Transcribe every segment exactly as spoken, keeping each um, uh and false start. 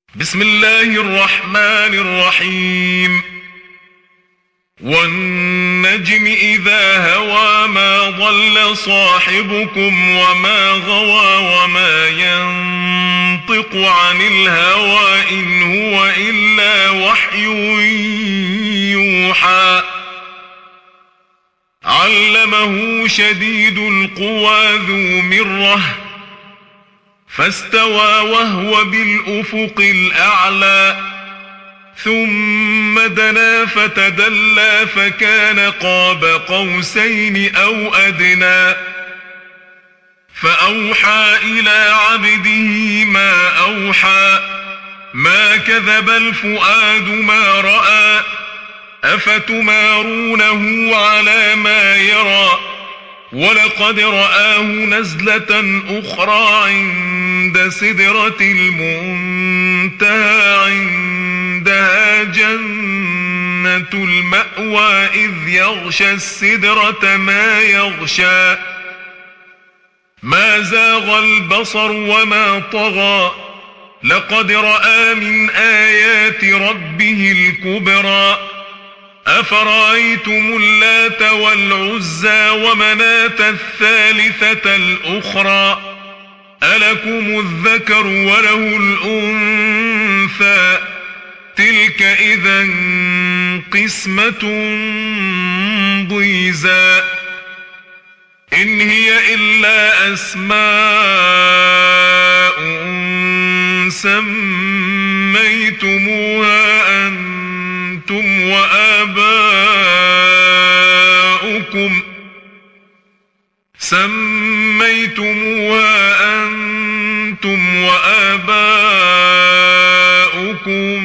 بسم الله الرحمن الرحيم. والنجم إذا هوى ما ضل صاحبكم وما غوى وما ينطق عن الهوى إن هو إلا وحي يوحى. علمه شديد القوى ذو مرة فاستوى وهو بالأفق الأعلى ثم دنا فتدلى فكان قاب قوسين أو أدنى فأوحى إلى عبده ما أوحى ما كذب الفؤاد ما رأى أفتمارونه على ما يرى ولقد رآه نزلة أخرى عند سدرة المنتهى عندها جنة المأوى إذ يغشى السدرة ما يغشى ما زاغ البصر وما طغى لقد رأى من آيات ربه الكبرى أفرأيتم اللات والعزى ومناة الثالثة الأخرى ألكم الذكر وله الأنثى تلك إذا قسمة ضيزى إن هي إلا أسماء سميتموها أنتم وآباؤكم سميتموها أنتم وآباؤكم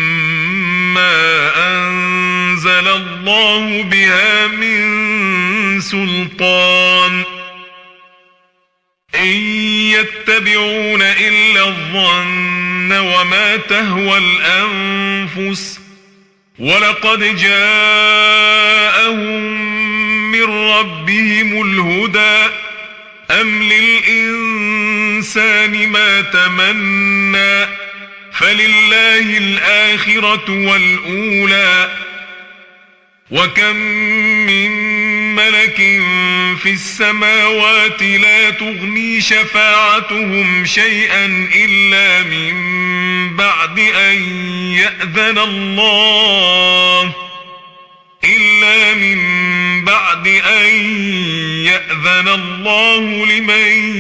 ما أنزل الله بها من سلطان إن يتبعون إلا الظن وما تهوى الأنفس ولقد جاءهم من ربهم الهدى أم للإنسان ما تمنى فلله الآخرة والأولى وكم من ملك في السماوات لا تغني شفاعتهم شيئا إلا من بعد أن يأذن الله إلا من بعد أن يأذن الله لمن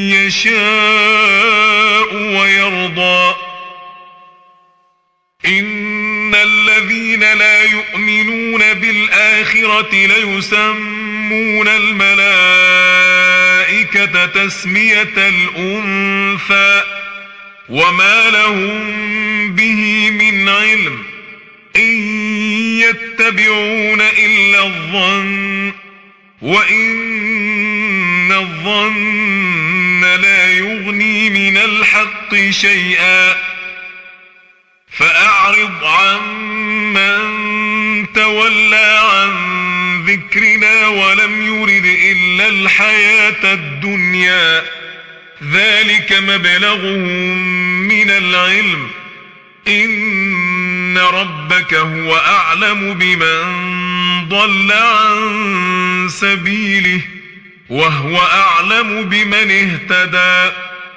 يشاء ويرضى إن الذين لا يؤمنون بالآخرة ليسمون الملائكة تسمية الأنثى وما لهم به من علم إن يتبعون إلا الظن وإن الظن لا يغني من الحق شيئا فأعرض عمن تولى عن ذكرنا ولم يرد إلا الحياة الدنيا ذلك مبلغهم من العلم إن ربك هو أعلم بمن ضل عن سبيله وهو أعلم بمن اهتدى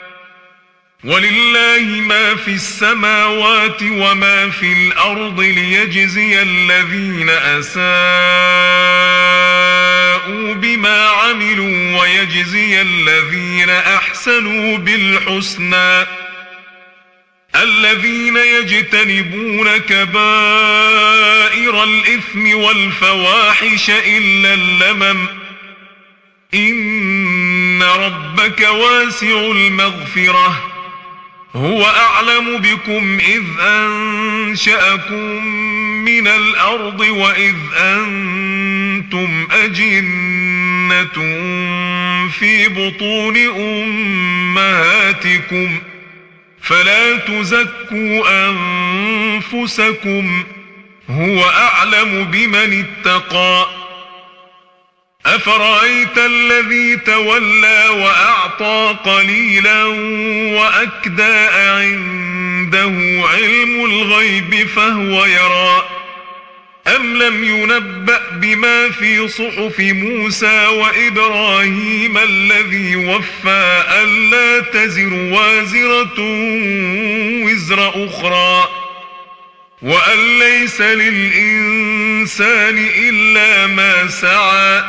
ولله ما في السماوات وما في الأرض ليجزي الذين أساءوا بما عملوا ويجزي الذين أحسنوا بالحسنى الذين يجتنبون كبائر الإثم والفواحش إلا اللمم إن ربك واسع المغفرة هو أعلم بكم إذ أنشأكم من الأرض وإذ أنتم أجنة في بطون أمهاتكم فلا تزكوا أنفسكم هو أعلم بمن اتقى أفرأيت الذي تولى وأعطى قليلا وأكدى عند عنده علم الغيب فهو يرى أم لم ينبأ بما في صحف موسى وإبراهيم الذي وفى ألا تزر وازرة وزر أخرى وأن ليس للإنسان إلا ما سعى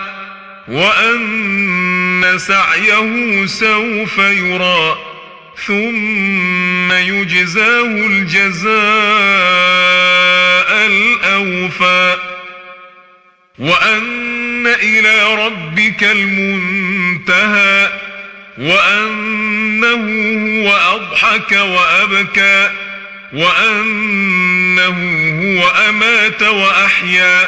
وأن سعيه سوف يرى ثم يجزاه الجزاء الأوفى وأن إلى ربك المنتهى وأنه هو أضحك وأبكى وأنه هو أمات وأحيا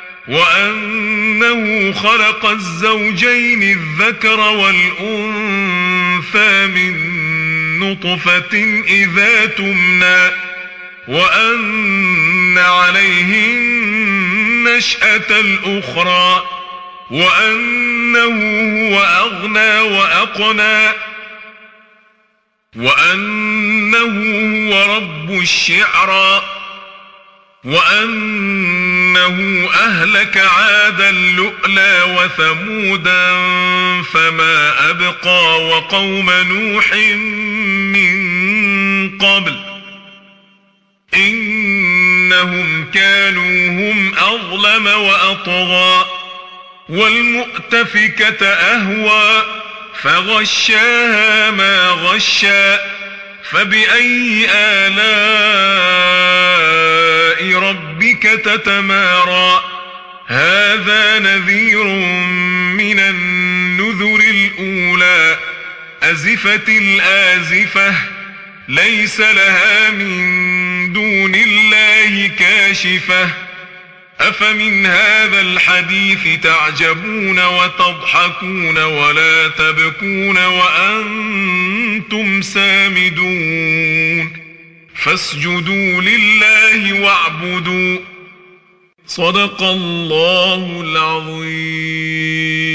وأنه خلق الزوجين الذكر والأنثى من نطفة إذا تمنى وأن عليه النشأة الأخرى وأنه هو أغنى وأقنى وأنه هو رب الشعرى وأنه أهلك عادا اللؤلى وثمودا فما أبقى وقوم نوح من قبل إنهم كانوا هم أظلم وأطغى والمؤتفكة أهوى فغشاها ما غشى فبأي آلاء ربك تتمارى هذا نذير من النذر الأولى أزفت الآزفة ليس لها من دون الله كاشفة أفمن هذا الحديث تعجبون وتضحكون ولا تبكون وأنتم سامدون فاسجدوا لله واعبدوا صدق الله العظيم.